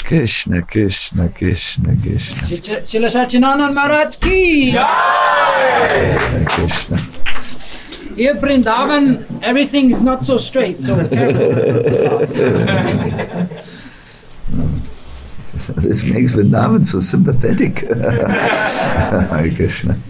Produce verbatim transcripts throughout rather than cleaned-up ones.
Krishna, Krishna, Krishna, Krishna. Srila Satchidananda Maharaj ki Jai! Krishna. Here Vrindavan, everything is not so straight, so careful. This makes Vrindavan so sympathetic. Hare Krishna.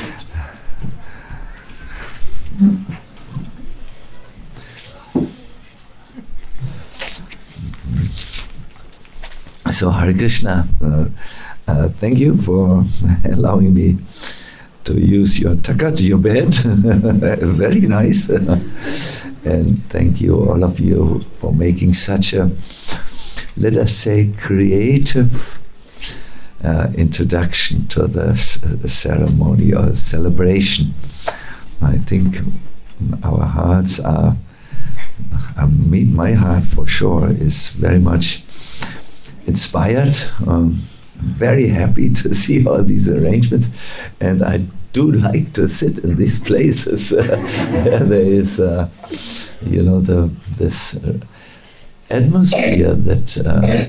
So Hare Krishna, uh, uh, thank you for allowing me to use your takat, your bed. Very nice. And thank you, all of you, for making such a, let us say, creative uh, introduction to the s- ceremony or celebration. I think our hearts are, I mean, my heart for sure is very much inspired. Um, very happy to see all these arrangements, and I do like to sit in these places. There is, uh, you know, the this uh, atmosphere that uh,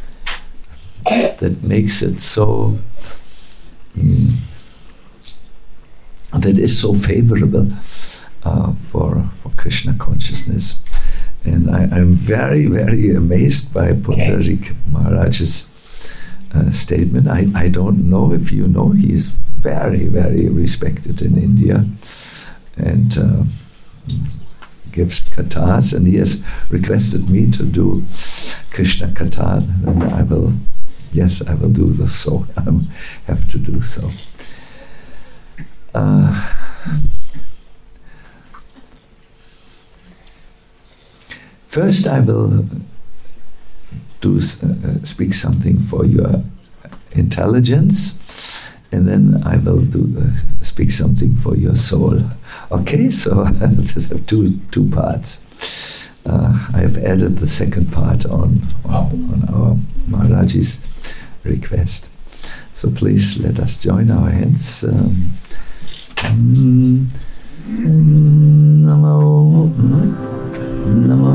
that makes it so mm, that is so favorable uh, for for Krishna consciousness. And I, I'm very, very amazed by Pundarik Maharaj's uh, statement. I, I don't know if you know, he is very, very respected in India and uh, gives kathas, and he has requested me to do Krishna katha, and I will, yes, I will do this, so I have to do so. Uh, First, I will do uh, speak something for your intelligence, and then I will do uh, speak something for your soul. Okay, so this have two two parts. Uh, I have added the second part on on, on our Maharaji's request. So please let us join our hands. Um, mm, mm, namo, mm. Namo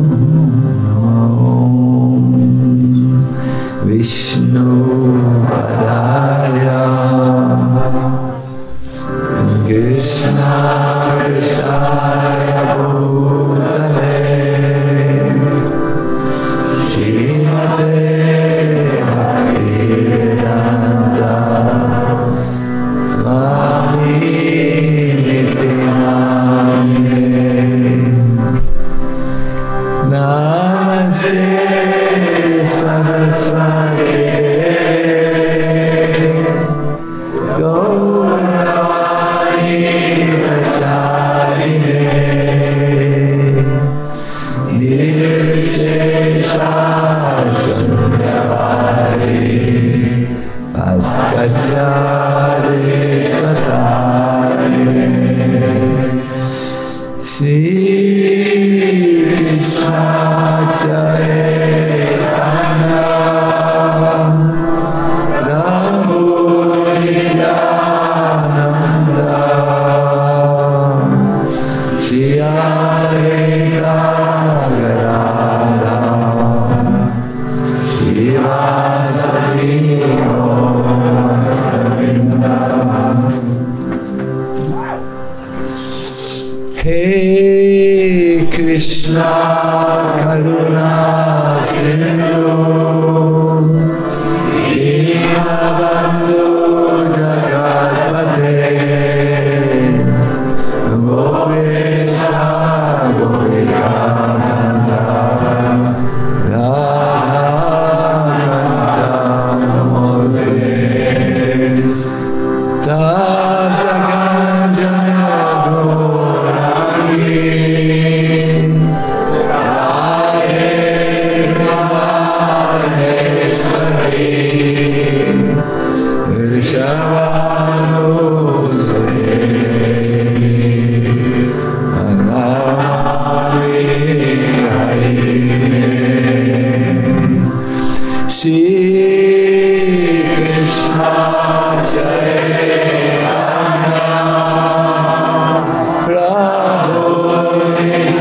Namo Vishnu Padaya Krishna Krishnaya Bhutale Srimate Bhaktivedanta Swami Nityanamine Namaste Saraswati Devi Gauravani Pracharine Nirvishesha Sunyavari Paskachyare Satarine Shri Krishna Chaitanya Prabhu Nityananda Shri Advaita Gadadhara Shri Vasari Govinda. Hey Krishna Karuna Sindhu Dinabandhu Jagatpate Gopesha Gopikanda Radha Kanta Namote Tapta Kanjana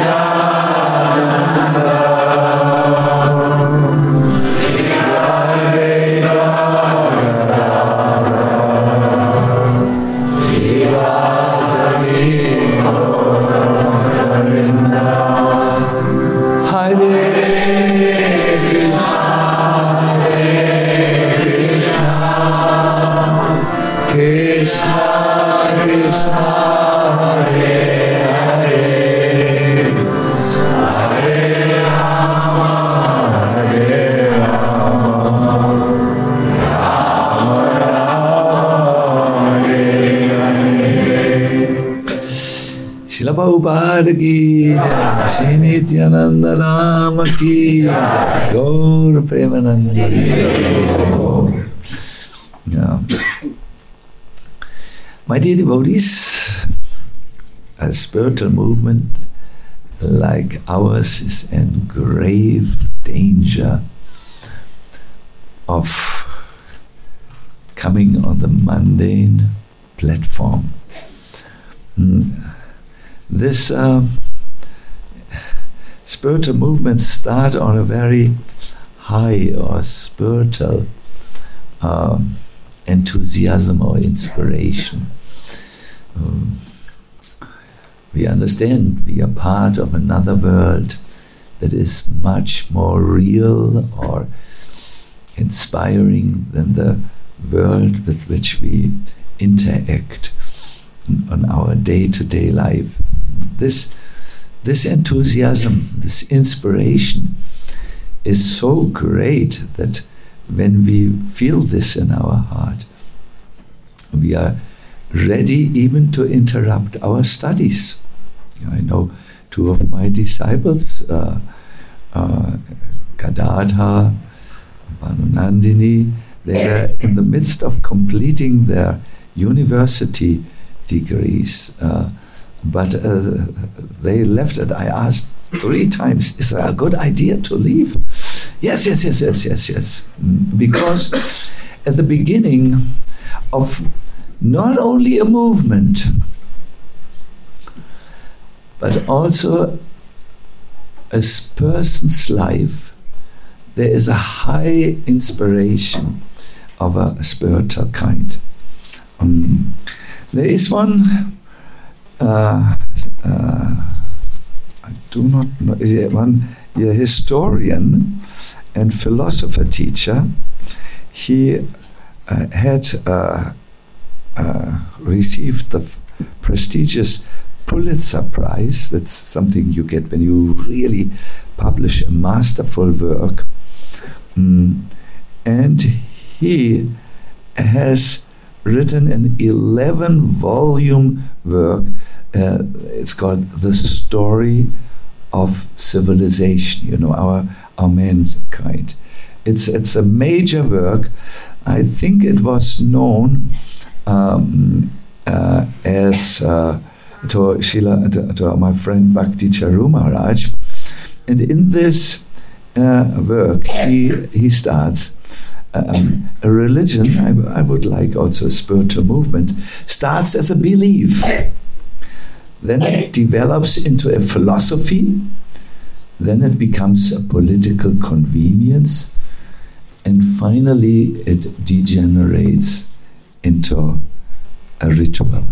Krishna Prabhupada ki jai, Shri Nityananda Rama ki jai, Gaur Premananda ki jai. Yeah. My dear devotees, a spiritual movement like ours is in grave danger of coming on the mundane platform. Mm. This uh, spiritual movements start on a very high or spiritual uh, enthusiasm or inspiration. Um, we understand we are part of another world that is much more real or inspiring than the world with which we interact on our day-to-day life. This, this enthusiasm, this inspiration is so great that when we feel this in our heart, we are ready even to interrupt our studies. I know two of my disciples, uh, uh, Gadadhar, Bhanunandini, they are in the midst of completing their university degrees, uh, but uh, they left it. I asked three times, is it a good idea to leave? Yes, yes, yes, yes, yes, yes. Because at the beginning of not only a movement, but also a person's life, there is a high inspiration of a spiritual kind. Um, there is one, uh, uh, I do not know, one a historian and philosopher teacher. He uh, had uh, uh, received the f- prestigious Pulitzer Prize. That's something you get when you really publish a masterful work. Mm. And he has written an eleven volume work. Uh, it's called The Story of Civilization, you know, our, our mankind. It's, it's a major work. I think it was known um, uh, as uh, to, Srila, to, to my friend Bhakti Charu Maharaj. And in this uh, work, he, he starts um, a religion, I, w- I would like also a spiritual movement, starts as a belief. Then it develops into a philosophy. Then it becomes a political convenience. And finally, it degenerates into a ritual.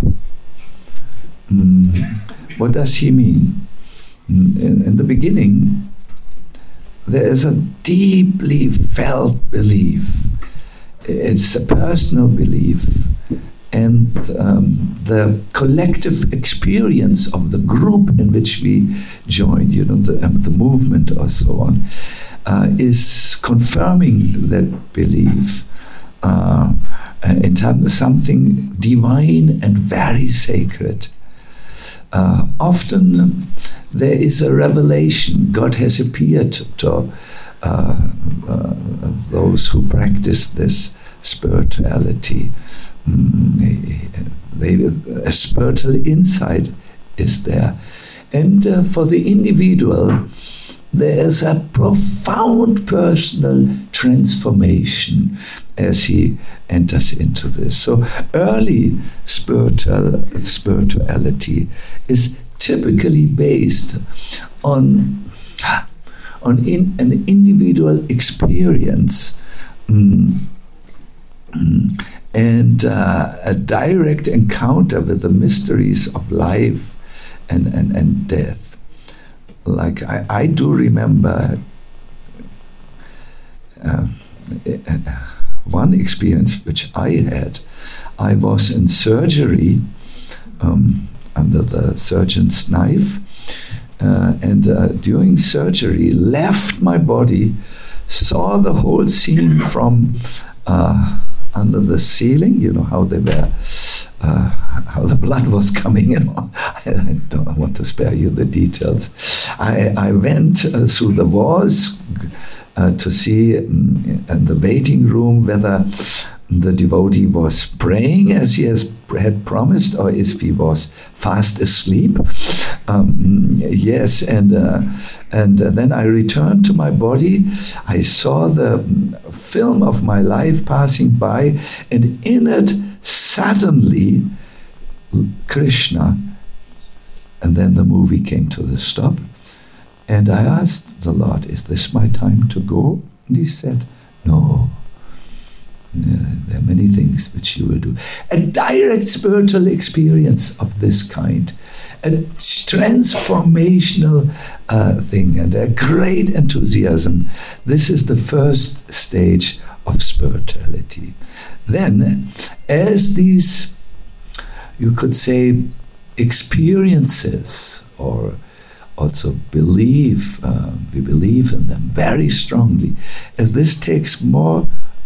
Mm. What does he mean? Mm. In, in the beginning, there is a deeply felt belief. It's a personal belief. And um, the collective experience of the group in which we join, you know, the, um, the movement or so on, uh, is confirming that belief uh, in terms of something divine and very sacred. Uh, often there is a revelation. God has appeared to uh, uh, those who practice this spirituality. Mm, they, a spiritual insight is there. And uh, for the individual, there is a profound personal transformation as he enters into this. So early spiritual spirituality is typically based on, on in, an individual experience. Mm, mm, and uh, a direct encounter with the mysteries of life and, and, and death. Like I, I do remember uh, one experience which I had. I was in surgery um, under the surgeon's knife, uh, and uh, during surgery left my body, saw the whole scene from uh, under the ceiling. You know how they were, uh, how the blood was coming. You know, I, I don't want to spare you the details. I, I went uh, through the walls uh, to see um, in the waiting room whether the devotee was praying as he has had promised, or if he was fast asleep. Um, yes, and uh, and then I returned to my body. I saw the film of my life passing by, and in it suddenly Krishna. And then the movie came to the stop, and I asked the Lord, "Is this my time to go?" And He said, "No. Uh, there are many things which you will do." A direct spiritual experience of this kind, a transformational uh, thing, and a great enthusiasm. This is the first stage of spirituality. Then, as these, you could say, experiences, or also believe, uh, we believe in them very strongly, as this takes more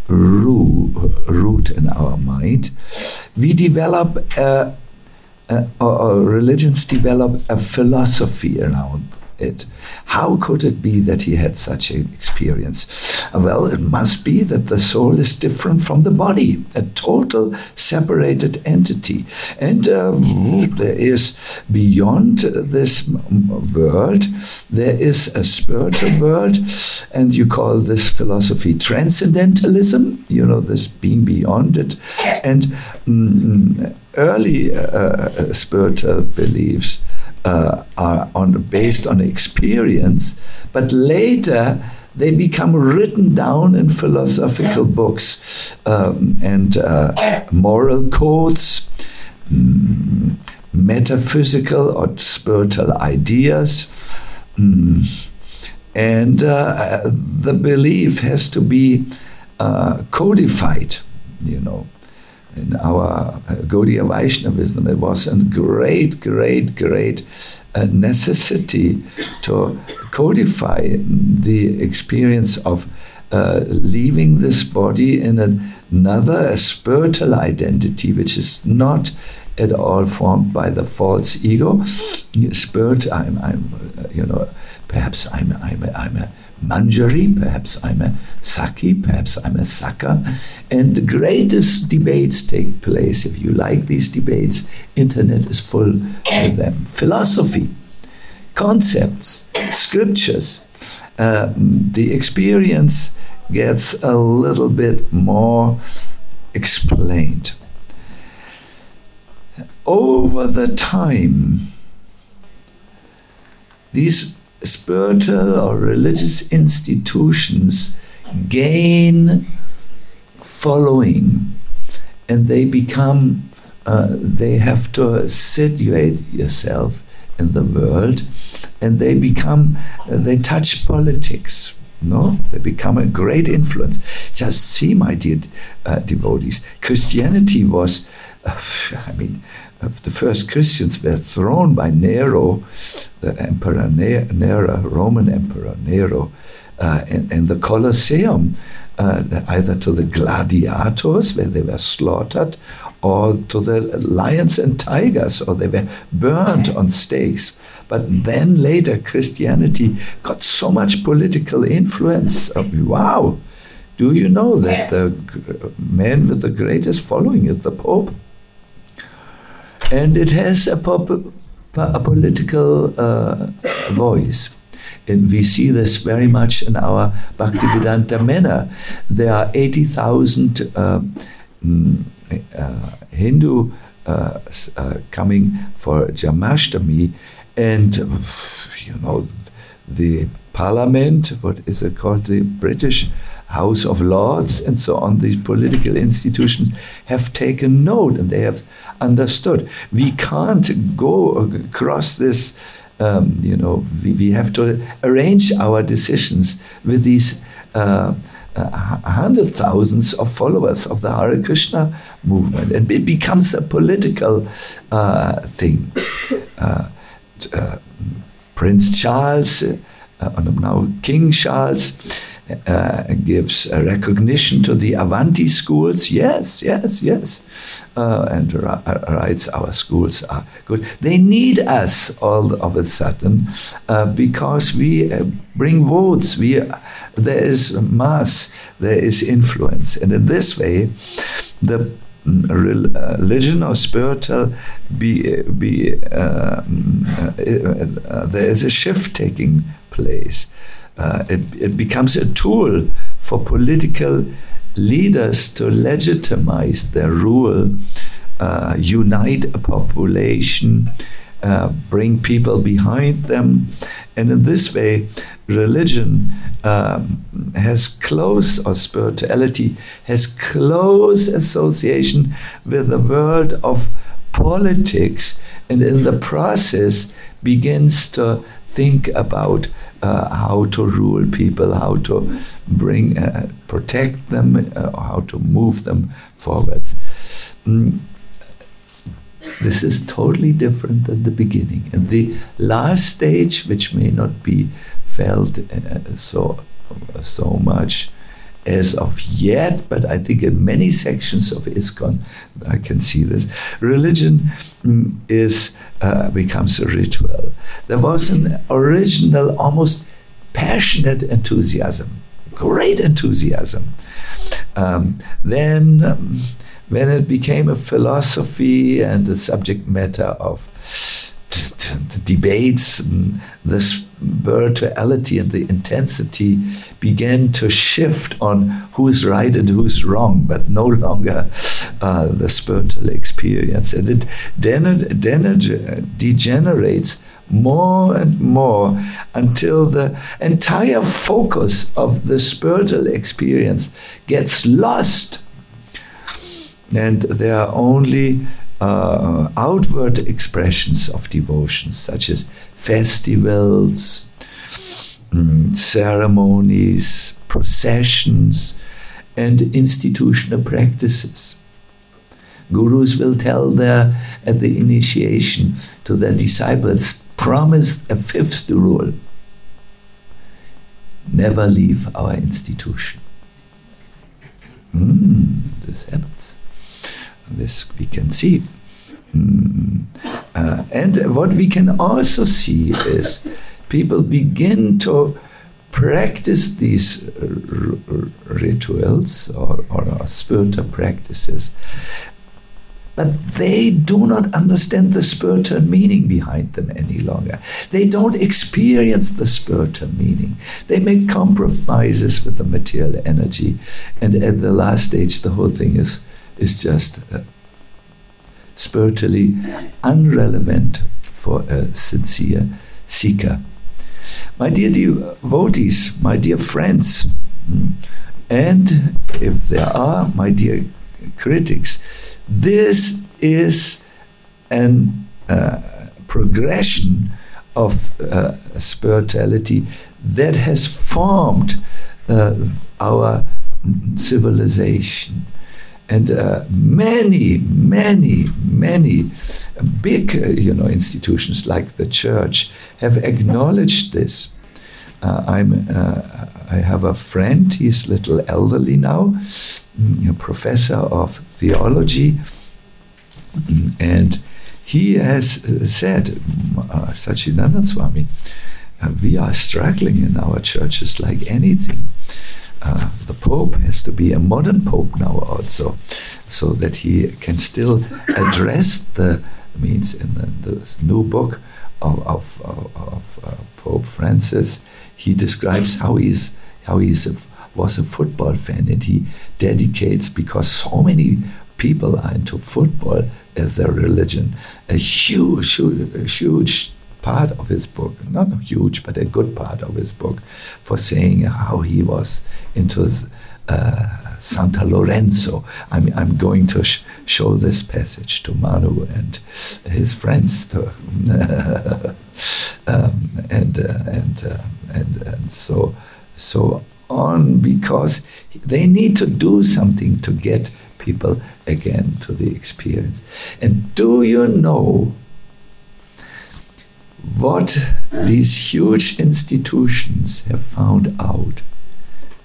root in our mind, we develop, uh, uh, or, or religions develop a philosophy around it. How could it be that he had such an experience? Well, it must be that the soul is different from the body, a total separated entity. And um, there is, beyond this world, there is a spiritual world, and you call this philosophy transcendentalism, you know, this being beyond it. And um, early uh, spiritual beliefs Uh, are on, based on experience, but later they become written down in philosophical books um, and uh, moral codes, mm, metaphysical or spiritual ideas, mm, and uh, the belief has to be uh, codified, you know. In our Gaudiya Vaishnavism, it was a great, great, great uh, necessity to codify the experience of uh, leaving this body in another, a spiritual identity, which is not at all formed by the false ego. Spirit, I'm, I'm you know, perhaps I'm, I'm, a, I'm a Manjari, perhaps I'm a Saki, perhaps I'm a Saka. And the greatest debates take place. If you like these debates, internet is full of them. Philosophy, concepts, scriptures. Uh, the experience gets a little bit more explained. Over the time, these spiritual or religious institutions gain following, and they become, uh, they have to situate yourself in the world, and they become, uh, they touch politics. No, they become a great influence. Just see, my dear uh, devotees, Christianity was, uh, I mean, uh, the first Christians were thrown by Nero, the Emperor ne- Nero, Roman Emperor Nero, uh, in, in the Colosseum, uh, either to the gladiators, where they were slaughtered, or to the lions and tigers, or they were burned on stakes. But then later, Christianity got so much political influence. Wow! Do you know that the man with the greatest following is the Pope? And it has a, pop, a political uh, voice. And we see this very much in our Bhaktivedanta manner. There are eighty thousand uh, uh, Hindu uh, uh, coming for Jamashtami, and, you know, the parliament, what is it called, the British House of Lords, and so on, these political institutions have taken note, and they have understood. We can't go across this, um, you know, we, we have to arrange our decisions with these uh, uh, hundred thousands of followers of the Hare Krishna movement, and it becomes a political uh, thing. Uh, Uh, Prince Charles, uh, now King Charles, uh, gives a recognition to the Avanti schools. Yes, yes, yes. Uh, and ri- writes, our schools are good. They need us all of a sudden uh, because we uh, bring votes. We, uh, there is mass, there is influence. And in this way, the religion or spiritual be, be uh, uh, there is a shift taking place. Uh, it, it becomes a tool for political leaders to legitimize their rule, uh, unite a population, uh, bring people behind them. And in this way, religion um, has close, or spirituality has close association with the world of politics, and in the process begins to think about uh, how to rule people, how to bring, uh, protect them, uh, how to move them forwards. Mm. This is totally different than the beginning. And the last stage, which may not be felt uh, so so much as of yet, but I think in many sections of ISKCON, I can see this. Religion mm, is uh, becomes a ritual. There was an original, almost passionate enthusiasm, great enthusiasm. Um, then. Um, When it became a philosophy and a subject matter of the debates, the spirituality and the intensity began to shift on who's right and who's wrong, but no longer uh, the spiritual experience. And it then degenerates more and more until the entire focus of the spiritual experience gets lost. And there are only uh, outward expressions of devotion, such as festivals, mm, ceremonies, processions, and institutional practices. Gurus will tell their, at the initiation to their disciples, promise a fifth rule: never leave our institution. Mm, this happens. This we can see. Mm. Uh, and what we can also see is people begin to practice these r- r- rituals or, or spiritual practices, but they do not understand the spiritual meaning behind them any longer. They don't experience the spiritual meaning. They make compromises with the material energy, and at the last stage the whole thing is is just uh, spiritually unrelevant for a sincere seeker. My dear devotees, my dear friends, and if there are, my dear critics, this is an uh, progression of uh, spirituality that has formed uh, our civilization. And uh, many, many, many big, uh, you know, institutions like the church have acknowledged this. Uh, I'm, uh, I have a friend. He's a little elderly now, a professor of theology, and he has said, uh, Sachidananda Swami, uh, we are struggling in our churches like anything. Uh, the Pope has to be a modern Pope now also, so that he can still address the means in the, the new book of, of, of, of uh, Pope Francis. He describes how he's how he's a, was a football fan, and he dedicates, because so many people are into football as their religion, a huge, huge, huge part of his book, not huge, but a good part of his book, for saying how he was into uh, Santa Lorenzo. I'm, I'm going to sh- show this passage to Manu and his friends, to um, and, uh, and, uh, and and so so on, because they need to do something to get people again to the experience. And do you know what these huge institutions have found out?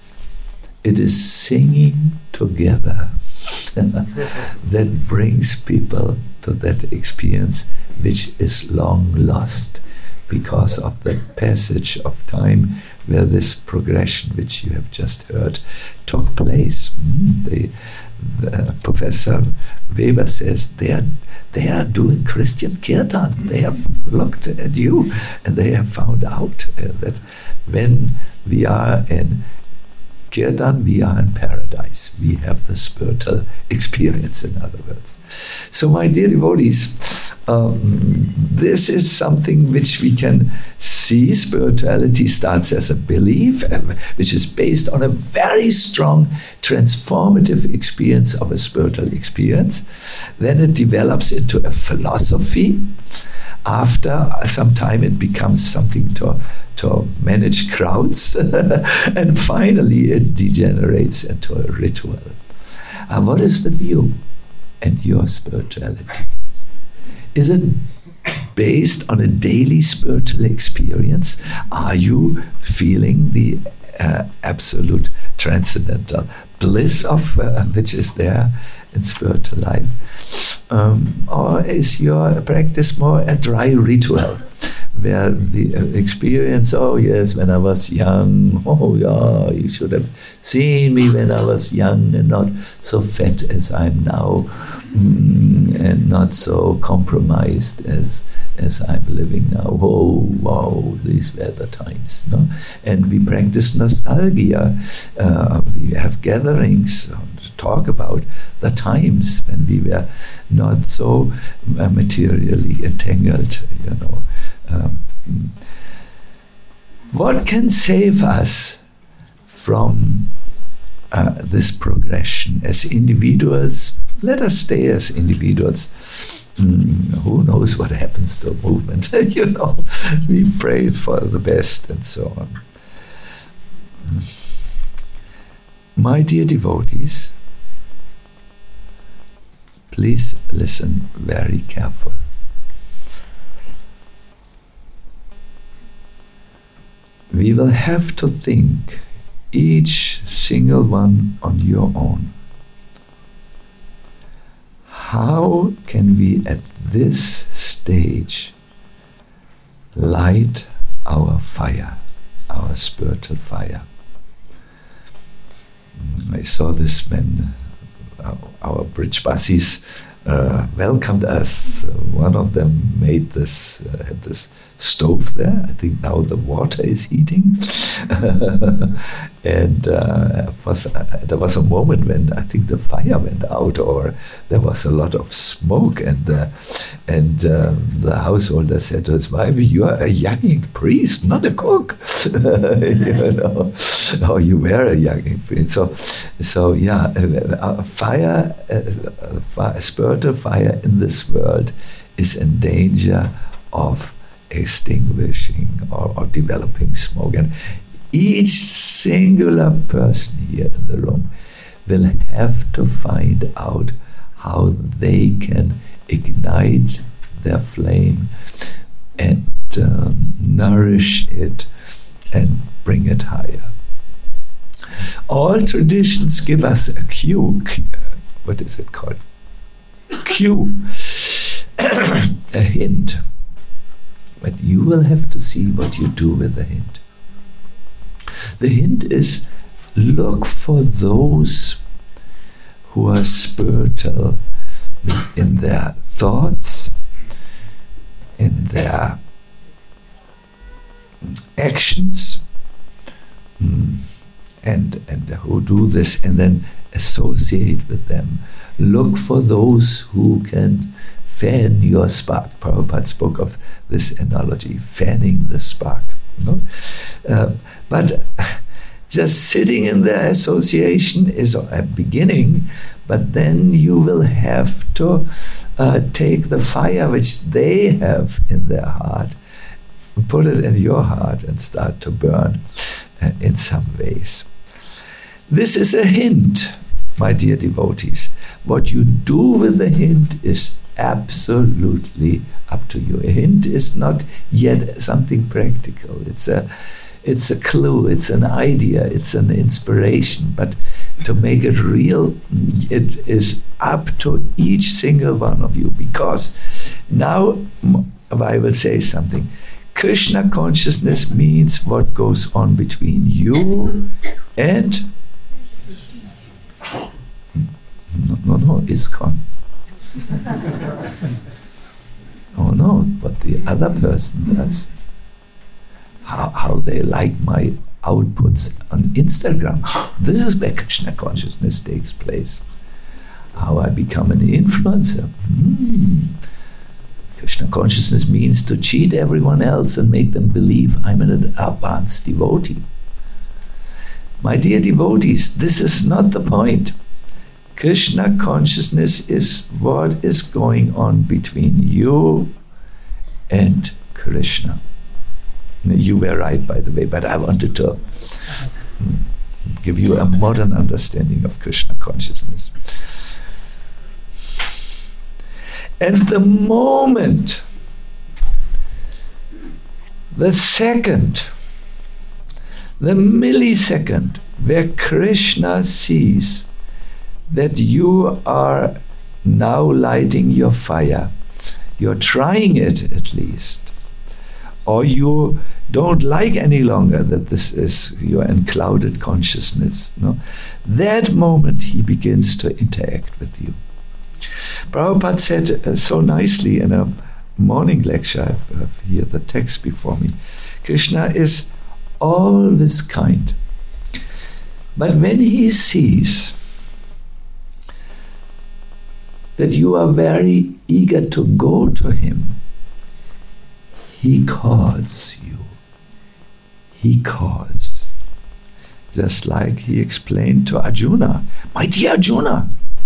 it is singing together that brings people to that experience which is long lost because of the passage of time where this progression which you have just heard took place. Mm, the, the Professor Weber says they are they are doing Christian kirtan. They have looked at you and they have found out uh, that when we are in kirtan, we are in paradise. We have the spiritual experience, in other words. So, my dear devotees, um, this is something which we can see. Spirituality starts as a belief, uh, which is based on a very strong transformative experience of a spiritual experience. Then it develops into a philosophy. After some time, it becomes something to, to manage crowds. And finally, it degenerates into a ritual. Uh, what is with you and your spirituality? Is it based on a daily spiritual experience? Are you feeling the uh, absolute transcendental bliss of uh, which is there in spiritual life? Um, or is your practice more a dry ritual where the uh, experience, oh yes, when I was young, oh yeah, you should have seen me when I was young and not so fat as I'm now, mm, and not so compromised as as I'm living now. Oh, wow, these were the times. No? And we practice nostalgia. Uh, we have gatherings to talk about the times when we were not so uh, materially entangled, you know. Um, what can save us from uh, this progression as individuals? Let us stay as individuals. Mm, who knows what happens to a movement? You know, we pray for the best and so on. My dear devotees, please listen very carefully. We will have to think, each single one on your own. How can we at this stage light our fire, our spiritual fire? I saw this when our, our Brijbasis uh, welcomed us. One of them made this, uh, had this stove there. I think now the water is heating. And uh, was, uh, there was a moment when I think the fire went out, or there was a lot of smoke, and uh, and um, the householder said to his wife, "You are a Yagnik priest, not a cook." You know, oh, you were a Yagnik priest. So, so yeah, uh, fire, uh, fire, spiritual fire in this world is in danger of extinguishing or, or developing smoke. And each singular person here in the room will have to find out how they can ignite their flame and um, nourish it and bring it higher. All traditions give us a cue. What is it called? Cue. A hint. But you will have to see what you do with the hint. The hint is, look for those who are spiritual in their thoughts, in their actions, and, and who do this, and then associate with them. Look for those who can fan your spark. Prabhupada spoke of this analogy, fanning the spark. You know? uh, but just sitting in their association is a beginning, but then you will have to uh, take the fire which they have in their heart, put it in your heart, and start to burn uh, in some ways. This is a hint, my dear devotees. What you do with the hint is absolutely up to you. A hint is not yet something practical. It's a it's a clue, it's an idea, it's an inspiration. But to make it real, it is up to each single one of you. Because now I will say something. Krishna consciousness means what goes on between you and no, no, no, ISKCON. Oh no, what the other person does. How, how they like my outputs on Instagram. This is where Krishna consciousness takes place. How I become an influencer. Hmm. Krishna consciousness means to cheat everyone else and make them believe I'm an advanced devotee. My dear devotees, this is not the point. Krishna consciousness is what is going on between you and Krishna. You were right, by the way, but I wanted to give you a modern understanding of Krishna consciousness. And the moment, the second, the millisecond where Krishna sees that you are now lighting your fire, you're trying it at least, or you don't like any longer that this is your unclouded consciousness, no? That moment he begins to interact with you. Prabhupada said uh, so nicely in a morning lecture, I've, I've here the text before me, Krishna is always kind. But when he sees that you are very eager to go to him, he calls you. He calls. Just like he explained to Arjuna, my dear Arjuna,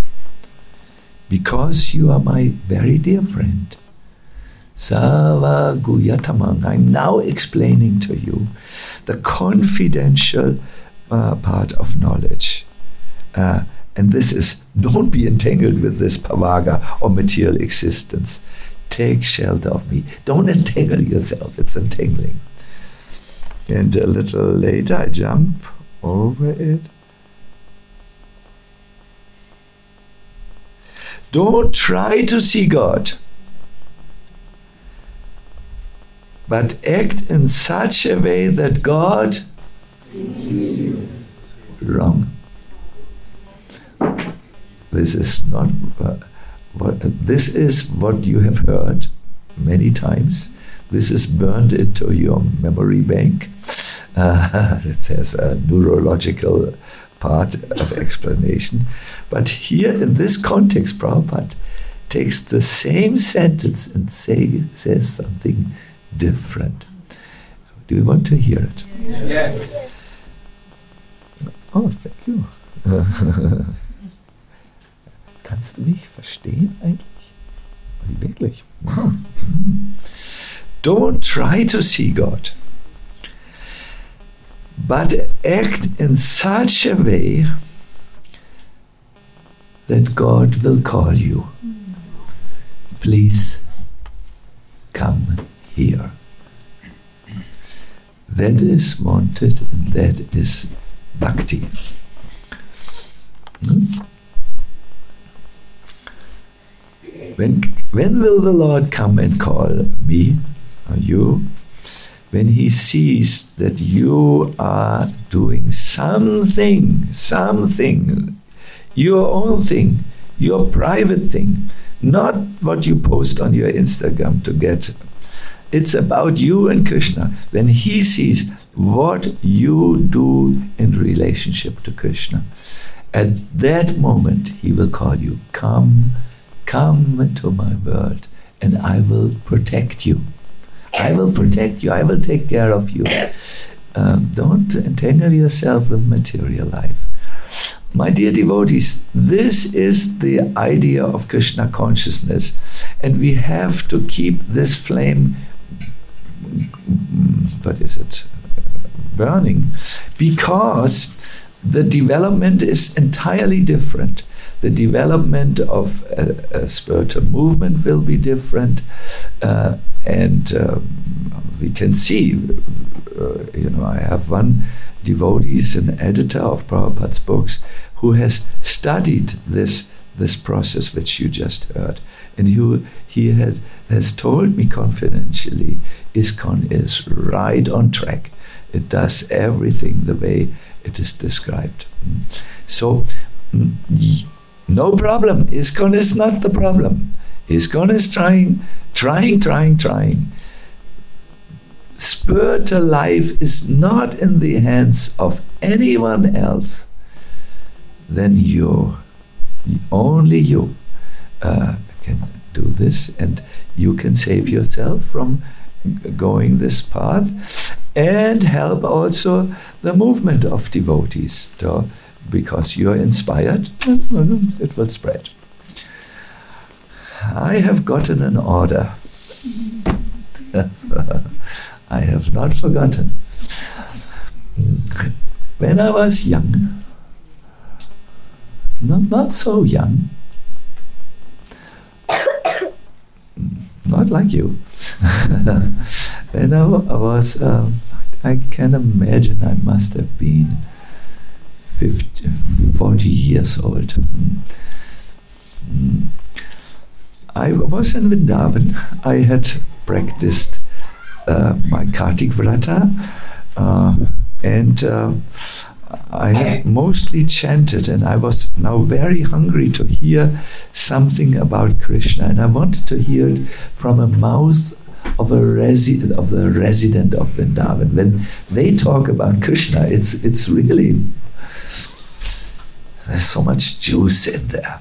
because you are my very dear friend, Sava Guyatamang, I'm now explaining to you the confidential uh, part of knowledge. Uh, and this is, don't be entangled with this pavaga or material existence. Take shelter of me. Don't entangle yourself, it's entangling. And a little later I jump over it. Don't try to see God, but act in such a way that God sees you. Wrong. This is not uh, what, this is what you have heard many times. This is burned into your memory bank. Uh, it has a neurological part of explanation. But here in this context, Prabhupada takes the same sentence and say, says something different. Do you want to hear it? Yes. Oh, thank you. Kannst du mich verstehen eigentlich? Wirklich? Wow. Don't try to see God, but act in such a way that God will call you. Please come here. That is wanted, and that is bhakti. Hmm? When, when will the Lord come and call me or you? When he sees that you are doing something, something, your own thing, your private thing, not what you post on your Instagram to get. It's about you and Krishna. When he sees what you do in relationship to Krishna, at that moment he will call you. Come, come into my world and I will protect you. I will protect you. I will take care of you. Um, don't entangle yourself with material life. My dear devotees, this is the idea of Krishna consciousness, and we have to keep this flame, what is it, burning, because the development is entirely different. The development of a, a spiritual movement will be different, uh, and um, we can see, uh, you know, I have one devotee, is an editor of Prabhupada's books, who has studied this this process which you just heard, and he he had has told me confidentially, ISKCON is right on track. It does everything the way it is described. So, no problem. ISKCON is not the problem. ISKCON is trying, trying, trying, trying. Spiritual life is not in the hands of anyone else than you. Only you uh, can do this, and you can save yourself from going this path and help also the movement of devotees. So, because you're inspired, it will spread. I have gotten an order. I have not forgotten. When I was young, not, not so young, not like you. When I, w- I was, uh, I can imagine I must have been fifty, forty years old. Mm. I was in Vrindavan. I had practiced uh, my Kartik Vrata, uh, and uh, I had mostly chanted, and I was now very hungry to hear something about Krishna, and I wanted to hear it from a mouth of a resi- of the resident of Vrindavan. When they talk about Krishna, it's it's really, there's so much juice in there.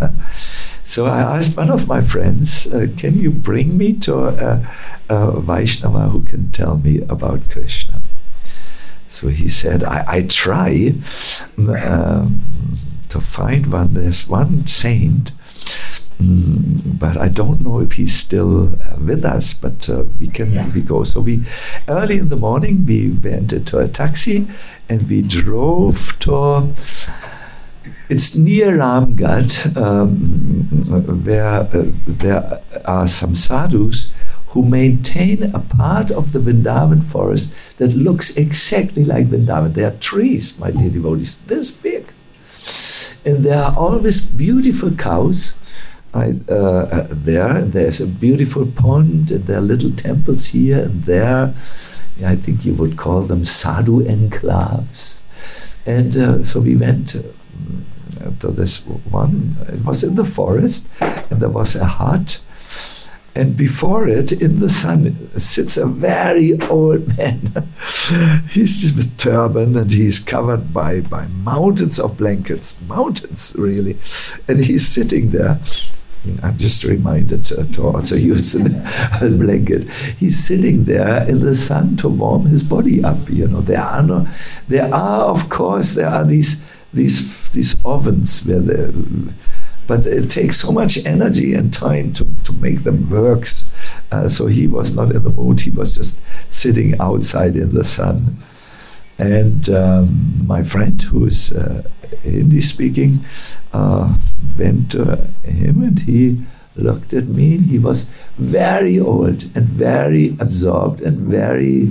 So I asked one of my friends, uh, can you bring me to a, a Vaishnava who can tell me about Krishna? So he said, I, I try um, to find one. There's one saint, um, but I don't know if he's still uh, with us, but uh, we can yeah. we go. So we, early in the morning, we went into a taxi and we drove to, it's near Ramgarh, um, where uh, there are some sadhus who maintain a part of the Vrindavan forest that looks exactly like Vrindavan. There are trees, my dear devotees, this big. And there are always beautiful cows I, uh, there. There's a beautiful pond, and there are little temples here and there. I think you would call them sadhu enclaves. And uh, so we went uh, to this one. It was in the forest, and there was a hut. And before it, in the sun, sits a very old man. He's with turban, and he's covered by, by mountains of blankets, mountains really. And he's sitting there. I'm just reminded uh, to also use a blanket. He's sitting there in the sun to warm his body up. You know, there are no, there are of course there are these these these ovens where the. But it takes so much energy and time to, to make them work. Uh, so he was not in the mood. He was just sitting outside in the sun. And um, my friend, who is uh, Hindi speaking, uh, went to him and he looked at me. He was very old and very absorbed and very,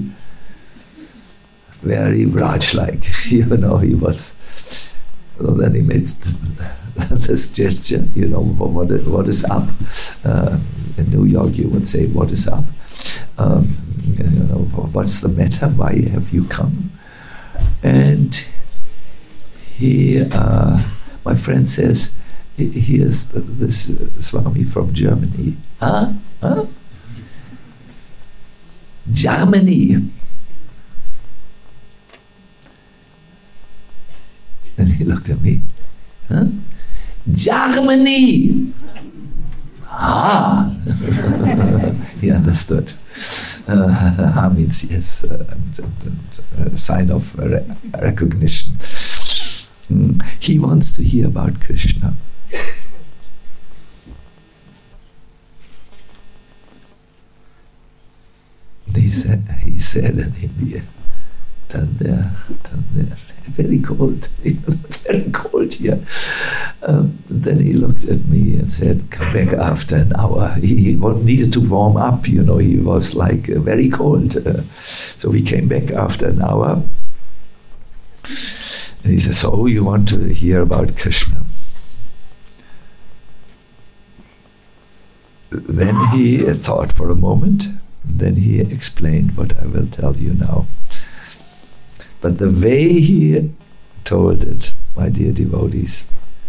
very Vraj-like. You know, he was. So then he made this gesture, you know, what, what is up? Uh, in New York, you would say, what is up? Um, you know, what's the matter? Why have you come? And he, uh, my friend says, he, he is this Swami from Germany. Huh? Huh? Germany. And he looked at me. Huh? Germany! Ah! He understood. Uh, ha means yes, uh, and, and, and a sign of re- recognition. Mm. He wants to hear about Krishna. He said, he said in India, Tanya, Tanya, very cold. It's very cold here. Um, then he looked at me and said, come back after an hour. He, he needed to warm up, you know, he was like uh, very cold. Uh, so we came back after an hour. And he says, so you want to hear about Krishna? Then he thought for a moment. Then he explained what I will tell you now. But the way he told it, my dear devotees,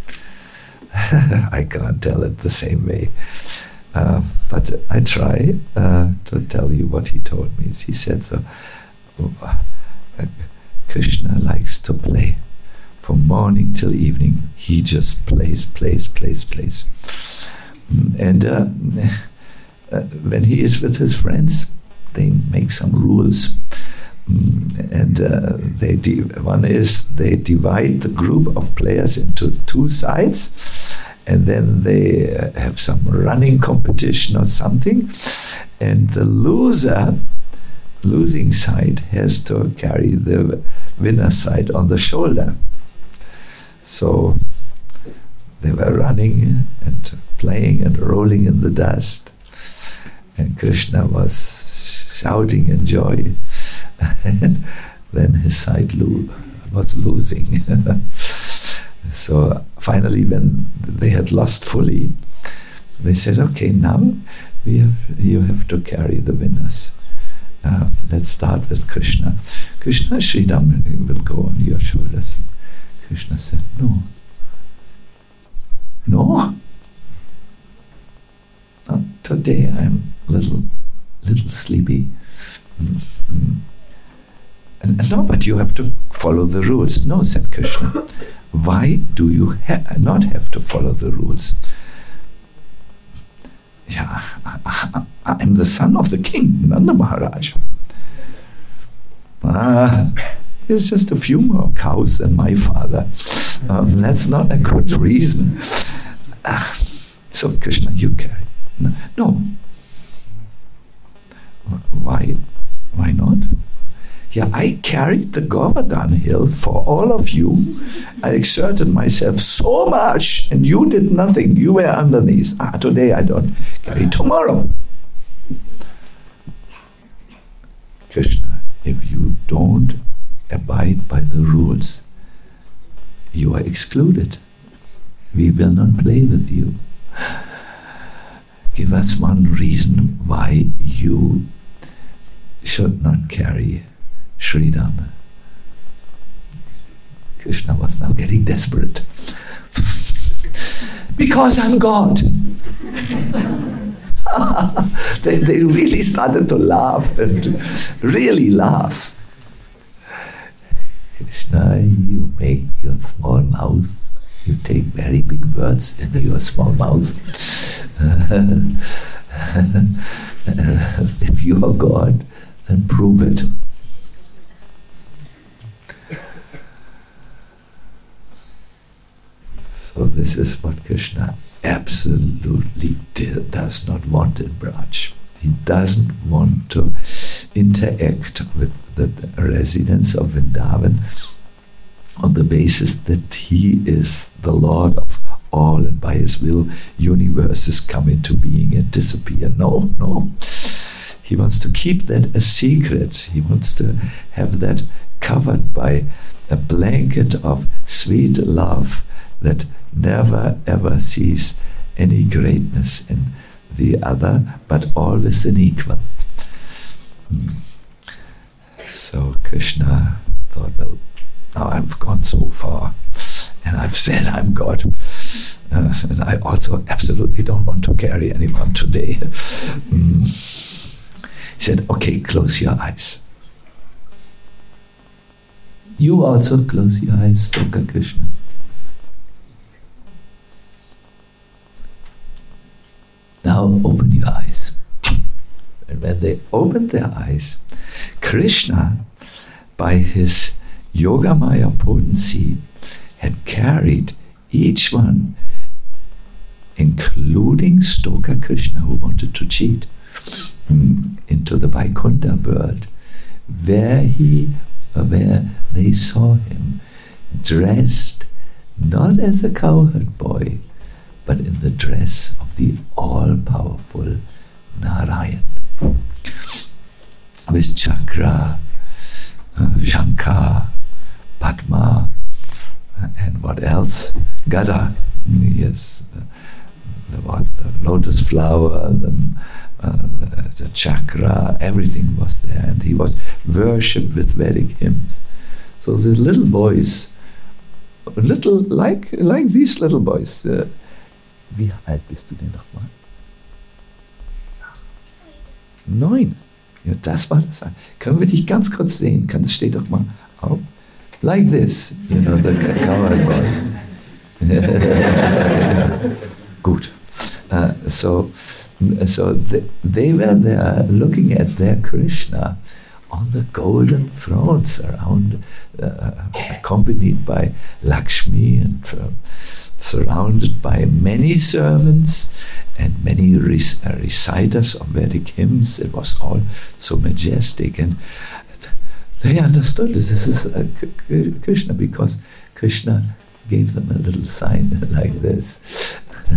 I can't tell it the same way. Uh, but I try uh, to tell you what he told me. He said, so, uh, Krishna likes to play. From morning till evening, he just plays, plays, plays, plays. And uh, uh, when he is with his friends, they make some rules. Mm, and uh, they de- one is they divide the group of players into two sides, and then they uh, have some running competition or something, and the loser, losing side has to carry the winner side on the shoulder. So they were running and playing and rolling in the dust, and Krishna was shouting in joy, and then his side lo- was losing. So finally, when they had lost fully, they said, okay, now we have you have to carry the winners. Uh, let's start with Krishna. Krishna, Sridham will go on your shoulders. Krishna said, no. No? Not today, I'm a little, little sleepy. Mm-hmm. And, and no, but you have to follow the rules. No, said Krishna. Why do you ha- not have to follow the rules? Yeah, I, I, I'm the son of the king, Nanda Maharaj. Ah, he's just a few more cows than my father. Um, that's not a good reason. Ah, so Krishna, you carry. No. no. Why? Why not? Yeah, I carried the Govardhan hill for all of you. I exerted myself so much, and you did nothing. You were underneath. Ah, today I don't carry. Tomorrow. Krishna, if you don't abide by the rules, you are excluded. We will not play with you. Give us one reason why you should not carry Sridham. Krishna was now getting desperate. Because I'm God. they, they really started to laugh and really laugh. Krishna, you make your small mouth, you take very big words into your small mouth. If you are God, then prove it. So this is what Krishna absolutely d- does not want in Braj. He doesn't want to interact with the residents of Vrindavan on the basis that he is the Lord of all, and by his will universes come into being and disappear. No, no. He wants to keep that a secret. He wants to have that covered by a blanket of sweet love that never ever sees any greatness in the other, but always an equal. Mm. So Krishna thought, well, now I've gone so far, and I've said I'm God, uh, and I also absolutely don't want to carry anyone today. Mm. He said, okay, close your eyes. You also close your eyes, Stoka Krishna. Now open your eyes. And when they opened their eyes, Krishna, by his Yogamaya potency, had carried each one, including Stoka Krishna, who wanted to cheat, into the Vaikuntha world, where he, where they saw him dressed not as a cowherd boy, but in the dress of the all-powerful Narayan. With chakra, uh, shankha, padma, uh, and what else? Gada. Yes, uh, there was the lotus flower, the, uh, the, the chakra, everything was there, and he was worshipped with Vedic hymns. So these little boys, little like like these little boys. Uh, wie alt bist du denn nochmal? Neun. Ja, das war das. Können wir dich ganz kurz sehen? Kann, das steht doch mal auf. Like this, you know, the cowherd boys. Good. Uh, so, so they, they were there looking at their Krishna on the golden throne, surrounded, uh, accompanied by Lakshmi and uh, surrounded by many servants and many rec- uh, reciters of Vedic hymns. It was all so majestic, and they understood this is uh, K- Krishna, because Krishna gave them a little sign like this.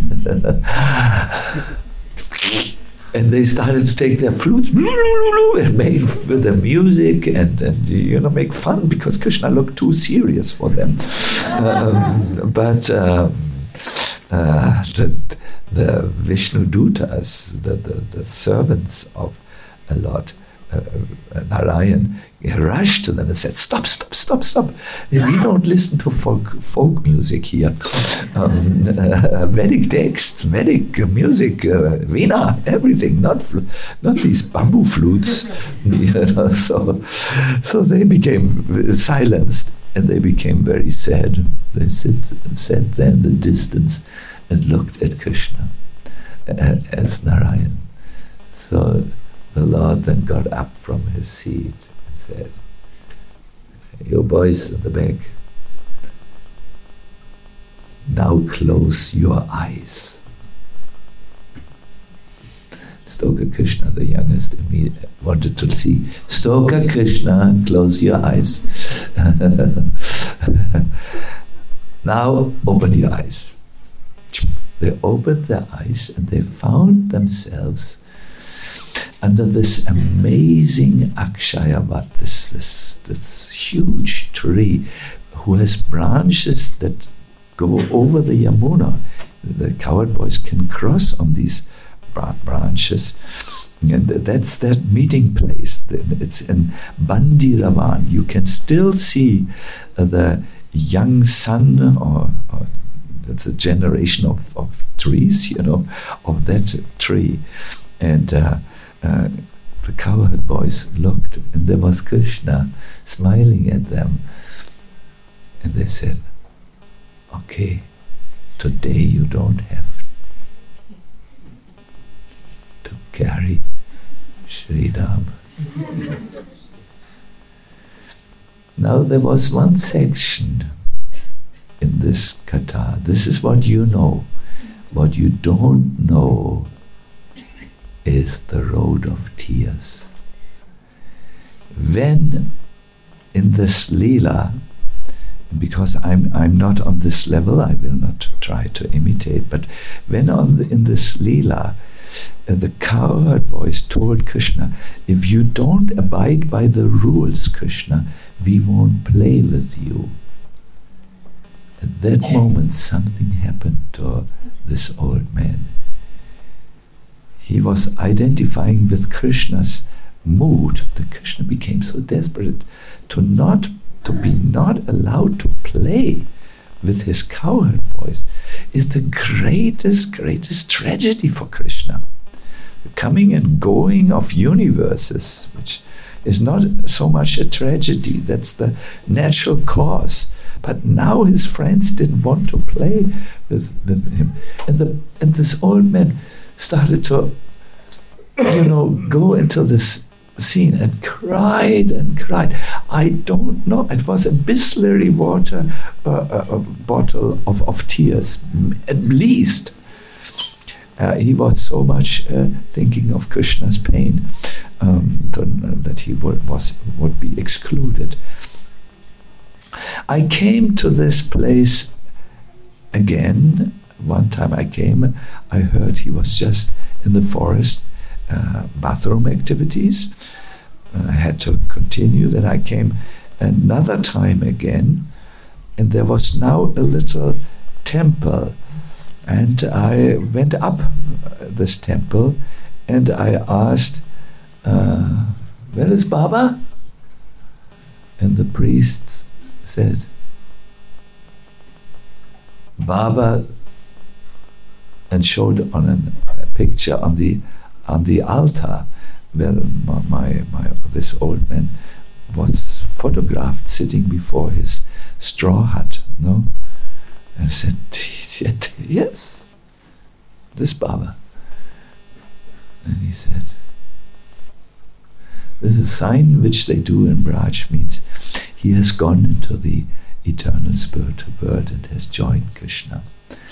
And they started to take their flutes and make with the music and, and you know make fun, because Krishna looked too serious for them. Um, but um, uh, the, the Vishnu Dutas, the, the, the servants of a Lord uh, Narayan, rushed to them and said, "Stop! Stop! Stop! Stop! We don't listen to folk folk music here. Um, uh, Vedic texts, Vedic music, uh, veena, everything. Not fl- not these bamboo flutes." You know, so so they became silenced and they became very sad. They sit, sat there in the distance and looked at Krishna uh, as Narayan. So the Lord then got up from his seat and said, "You boys in the back, now close your eyes." Stoka Krishna, the youngest, wanted to see. Stoka Krishna, close your eyes. Now open your eyes. They opened their eyes and they found themselves under this amazing Akshayavat, this, this, this huge tree who has branches that go over the Yamuna. The cowherd boys can cross on these bra- branches. And that's that meeting place. It's in Bandiravan. You can still see uh, the young son, or, or that's a generation of, of trees, you know, of that tree. And uh, uh, the cowherd boys looked, and there was Krishna smiling at them. And they said, "Okay, today you don't have to carry Sri Ram." Now there was one section in this katha. This is what you know. What you don't know is the road of tears. When in this Leela, because I'm I'm not on this level, I will not try to imitate, but when on the, in this Leela, uh, the cowherd boys told Krishna, "If you don't abide by the rules, Krishna, we won't play with you." At that moment, something happened to this old man. He was identifying with Krishna's mood. The Krishna became so desperate to not to be not allowed to play with his cowherd boys is the greatest, greatest tragedy for Krishna. The coming and going of universes, which is not so much a tragedy, that's the natural cause. But now his friends didn't want to play with, with him. And the and this old man started to, you know, go into this scene and cried and cried. I don't know, it was a Bisleri water uh, a, a bottle of, of tears, at least. Uh, he was so much uh, thinking of Krishna's pain um, to, uh, that he would, was, would be excluded. I came to this place again. One time I came, I heard he was just in the forest, uh, bathroom activities. Uh, I had to continue. Then I came another time again, and there was now a little temple. And I went up this temple, and I asked, uh, where is Baba? And the priest said, Baba, and showed on an, a picture on the on the altar where my, my, my this old man was photographed sitting before his straw hut. No, and I said, yes, this Baba. And he said, this is a sign which they do in Braj, means he has gone into the eternal spiritual world and has joined Krishna.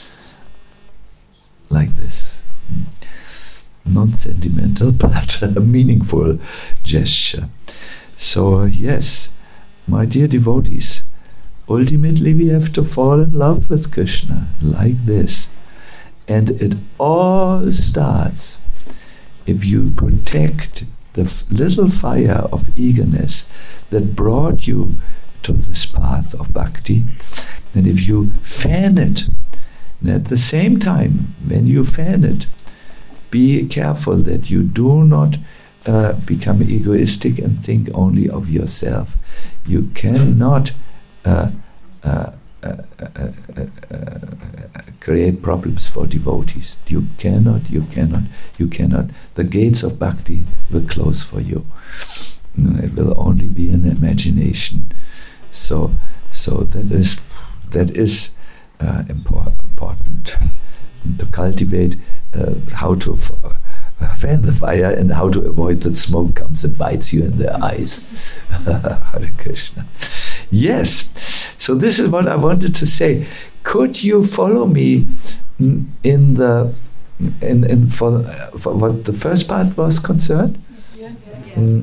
Like this. Not sentimental, but a meaningful gesture. So, yes, my dear devotees, ultimately we have to fall in love with Krishna, like this. And it all starts if you protect the f- little fire of eagerness that brought you to this path of bhakti, and if you fan it, and at the same time, when you fan it, be careful that you do not uh, become egoistic and think only of yourself. You cannot uh, uh, uh, uh, uh, uh, create problems for devotees. You cannot, you cannot, you cannot. The gates of bhakti will close for you. It will only be an imagination. So, so that is that is uh, impor- important to cultivate uh, how to f- uh, fan the fire and how to avoid that smoke comes and bites you in the eyes. Hare Krishna. Yes. So this is what I wanted to say. Could you follow me in the in in for for what the first part was concerned? Yes, yes. Mm.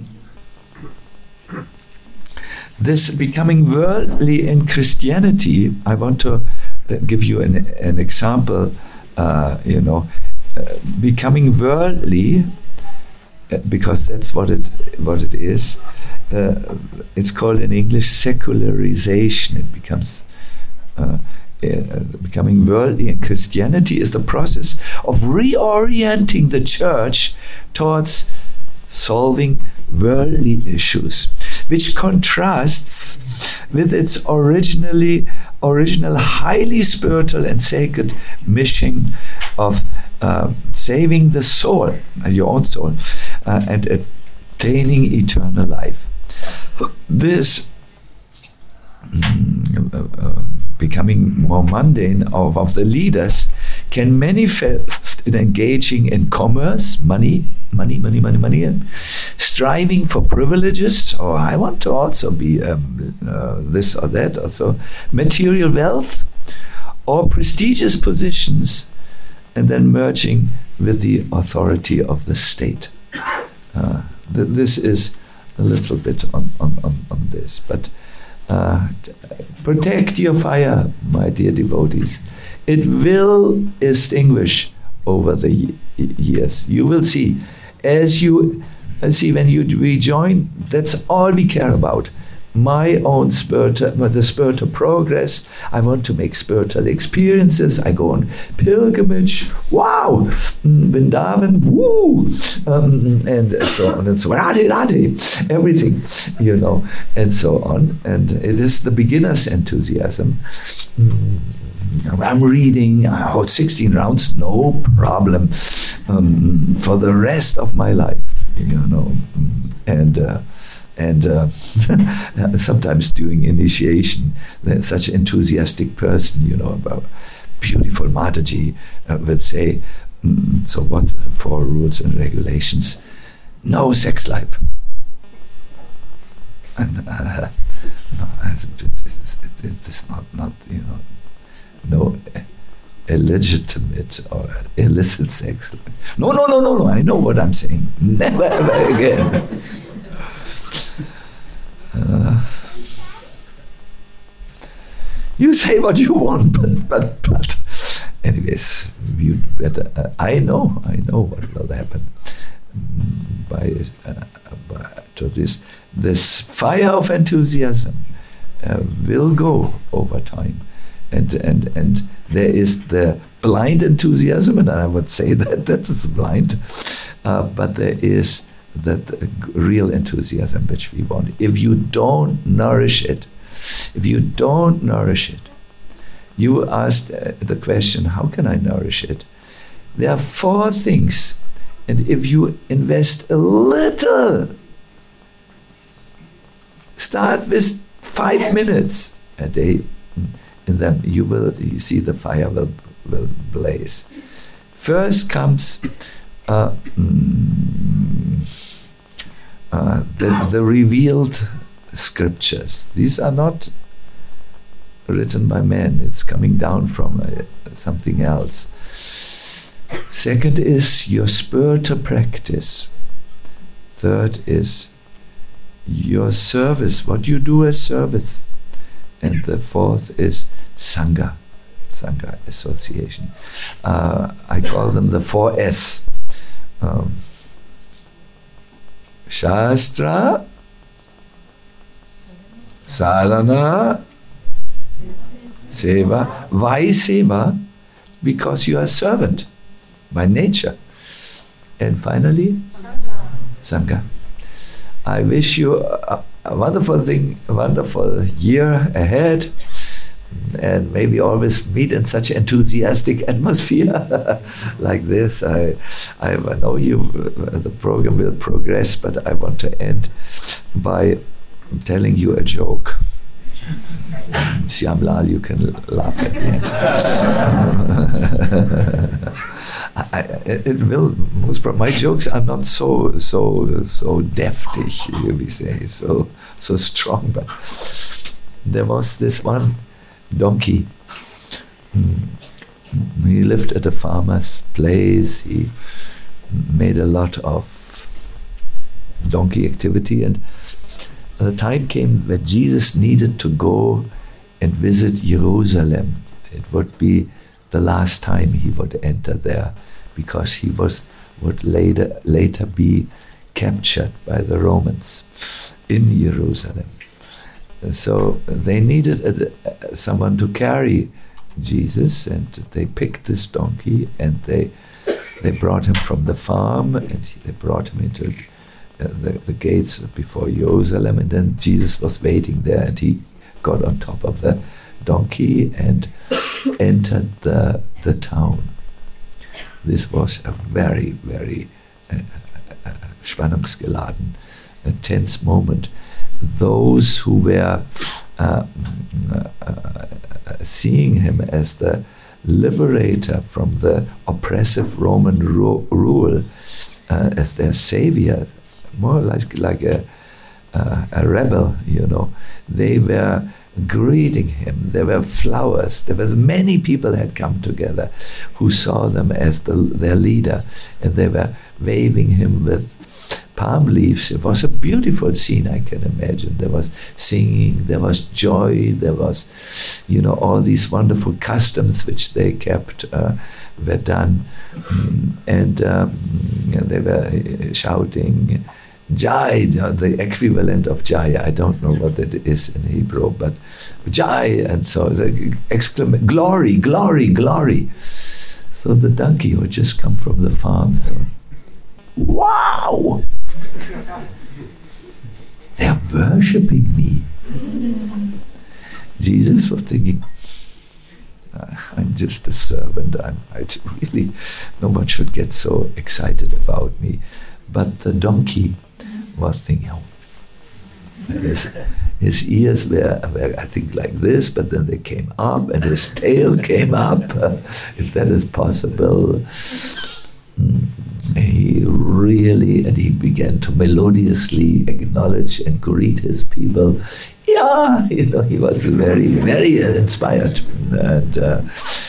This becoming worldly in Christianity, I want to uh, give you an, an example, uh, you know, uh, becoming worldly, uh, because that's what it what it is. Uh, it's called in English secularization. It becomes uh, uh, becoming worldly in Christianity is the process of reorienting the church towards solving worldly issues, which contrasts with its originally original highly spiritual and sacred mission of uh, saving the soul, uh, your own soul, uh, and attaining eternal life. This mm, uh, uh, becoming more mundane of, of the leaders can manifest in engaging in commerce, money, money, money, money, money, striving for privileges, or I want to also be um, uh, this or that, also material wealth, or prestigious positions, and then merging with the authority of the state. Uh, th- this is a little bit on, on, on, on this, but uh, t- protect your fire, my dear devotees. It will extinguish over the y- years. You will see, as you uh, see when you rejoin, that's all we care about. My own spiritual, the spiritual progress. I want to make spiritual experiences. I go on pilgrimage. Wow, Vrindavan, woo, um, and so on and so on. Radhe, Radhe, everything, you know, and so on. And it is the beginner's enthusiasm. Mm. I'm reading, I hold sixteen rounds, no problem, um, for the rest of my life, you know, and. Uh, And uh, sometimes during initiation, there's such an enthusiastic person, you know, about beautiful Mataji uh, would say, mm, so what's the four rules and regulations? No sex life. And uh, no, it's, it's, it's, it's not, not, you know, no illegitimate or illicit sex life. No, no, no, no, no, I know what I'm saying. Never, ever again. Uh, You say what you want, but but but. Anyways, you better. Uh, I know, I know what will happen by, uh, by to this this fire of enthusiasm uh, will go over time, and and and there is the blind enthusiasm, and I would say that that is blind, uh, but there is that uh, real enthusiasm which we want. If you don't nourish it, if you don't nourish it, you asked uh, the question, how can I nourish it? There are four things, and if you invest a little, start with five minutes a day, and then you will you see the fire will will blaze. First comes uh, mm, uh, the, the revealed scriptures. These are not written by men. It's coming down from uh, something else. Second is your spiritual practice. Third is your service, what you do as service. And the fourth is Sangha, Sangha association. Uh, I call them the four S. Um, Shastra, Sadhana, Seva. Why Seva? Because you are a servant by nature. And finally, Sangha. I wish you a, a wonderful thing, a wonderful year ahead, and maybe always meet in such enthusiastic atmosphere like this. I, I know you, uh, the program will progress, but I want to end by telling you a joke. Shyamlal, you can laugh at the end. I, it will. Most pro- my jokes are not so so so deftig, we say, so so strong. But there was this one donkey. Mm. He lived at a farmer's place. He made a lot of donkey activity, and the time came when Jesus needed to go and visit Jerusalem. It would be the last time he would enter there, because he was would later later be captured by the Romans in Jerusalem. And so they needed a, a, someone to carry Jesus, and they picked this donkey, and they they brought him from the farm, and they brought him into uh, the, the gates before Jerusalem, and then Jesus was waiting there, and he got on top of the donkey and entered the the town. This was a very, very uh, uh, spannungsgeladen, a tense moment. Those who were uh, uh, uh, seeing him as the liberator from the oppressive Roman ru- rule, uh, as their savior, more like like a uh, a rebel, you know, they were greeting him. There were flowers. There was many people had come together who saw them as the, their leader, and they were waving him with palm leaves. It was a beautiful scene, I can imagine. There was singing, there was joy, there was, you know, all these wonderful customs which they kept uh, were done, mm, and um, they were shouting Jai, the equivalent of Jai. I don't know what it is in Hebrew, but Jai, and so the exclamation, glory, glory, glory. So the donkey who had just come from the farm, so, wow! They are worshipping me. Jesus was thinking, I'm just a servant. I'm, I really, no one should get so excited about me. But the donkey was thinking, oh, his, his ears were, were, I think, like this, but then they came up, and his tail came up, uh, if that is possible. Mm, he really, and he began to melodiously acknowledge and greet his people. Yeah, you know, he was very, very inspired. And uh,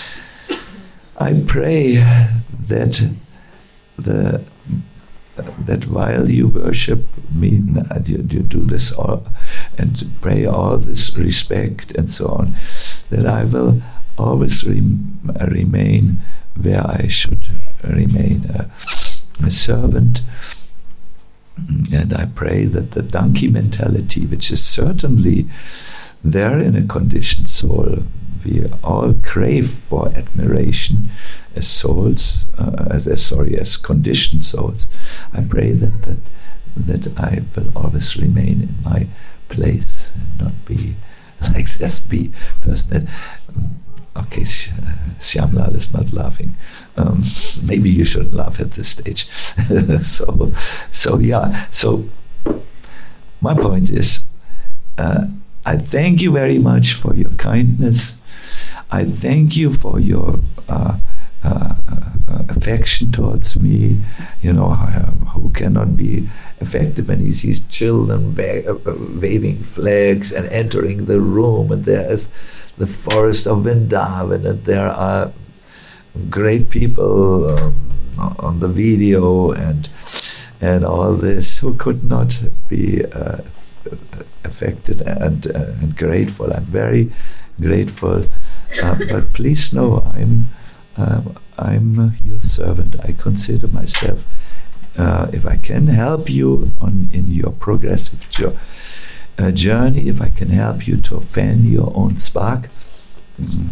I pray that the that while you worship me, you, you do this all, and pray all this respect and so on, that I will always rem- remain where I should remain, a, a servant. And I pray that the donkey mentality, which is certainly there in a conditioned soul, we all crave for admiration as souls, uh, as, as sorry, as conditioned souls. I pray that that that I will always remain in my place and not be like this, be person that. Um, okay, Shyamlal is not laughing. Um, maybe you shouldn't laugh at this stage. so, so yeah. So my point is, uh, I thank you very much for your kindness. I thank you for your uh, uh, uh, affection towards me. You know, uh, who cannot be affected when he sees children wa- uh, waving flags and entering the room, and there is the forest of Vrindavan, and there are great people um, on the video and and all this who could not be uh, affected and uh, and grateful. I'm very grateful, uh, but please know I'm uh, I'm your servant. I consider myself, uh, if I can help you on in your progressive jo- uh, journey, if I can help you to fan your own spark, mm-hmm.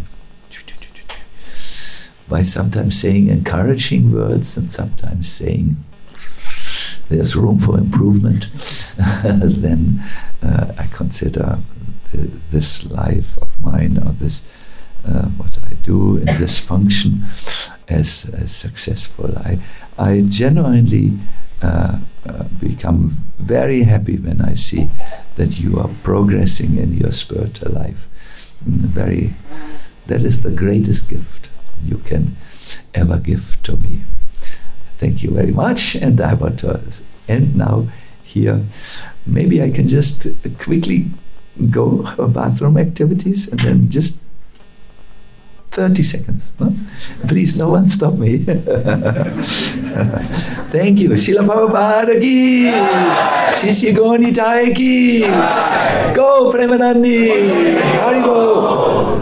by sometimes saying encouraging words and sometimes saying there's room for improvement, then uh, I consider the, this life of mine, or this uh, what I do in this function, as, as successful. I I genuinely uh, uh, become very happy when I see that you are progressing in your spiritual life. Very, that is the greatest gift you can ever give to me. Thank you very much, and I want to end now here. Maybe I can just quickly go bathroom activities and then just thirty seconds. No? Please, no one stop me. Thank you. Srila Prabhupada ki, Shishya Gaura Nitai ki, Go Premanandi, Haribol.